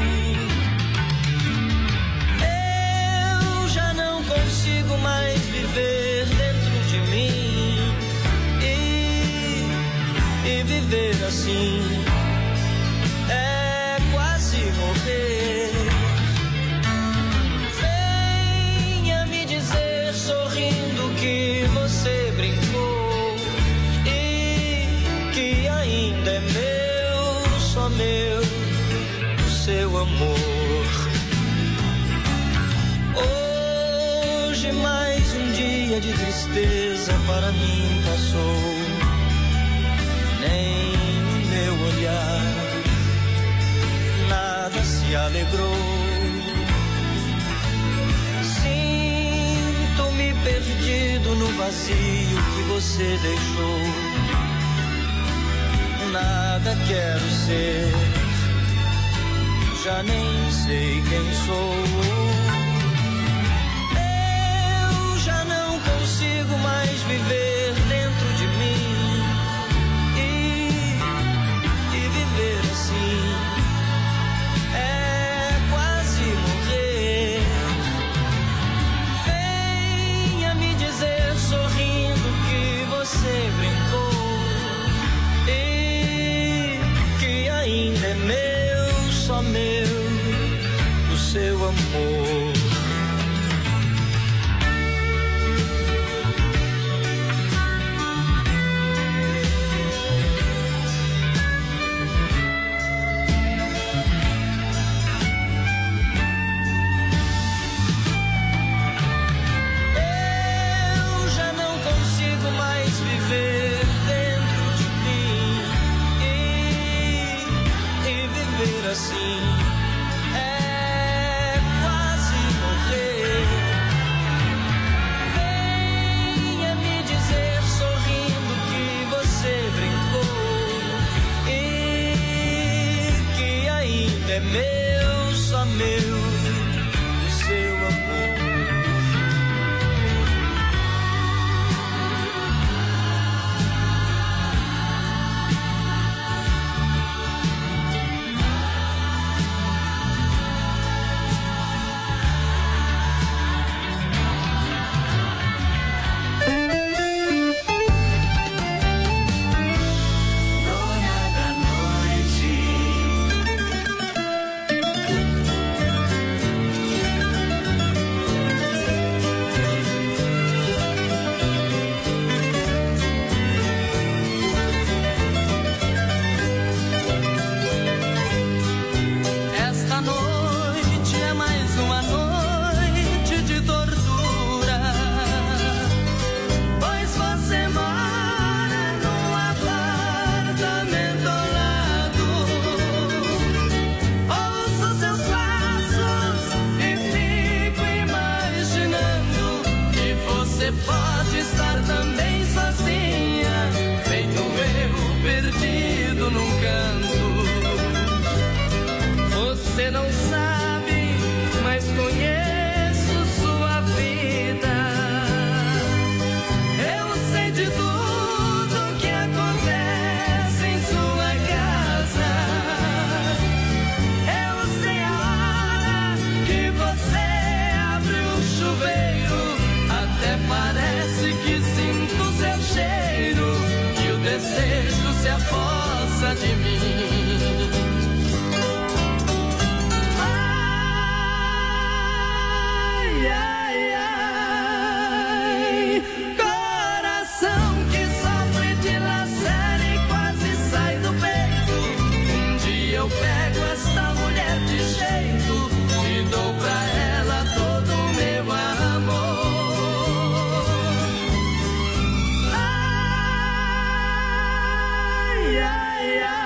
Eu já não consigo mais viver dentro de mim e, e viver assim é quase morrer. Venha me dizer sorrindo que você brincou e que ainda é meu, só meu, o seu amor. Hoje mais um dia de tristeza para mim passou. Nem o meu olhar nada se alegrou. Sinto-me perdido no vazio que você deixou. Nada quero ser, já nem sei quem sou. Eu já não consigo mais viver dentro de mim e, e viver assim é quase morrer. Venha me dizer sorrindo que você brincou e que ainda é meu, só meu, o seu amor. Assim é quase morrer. Venha me dizer sorrindo que você brincou e que ainda é meu, só meu, o seu amor. Ai, ai,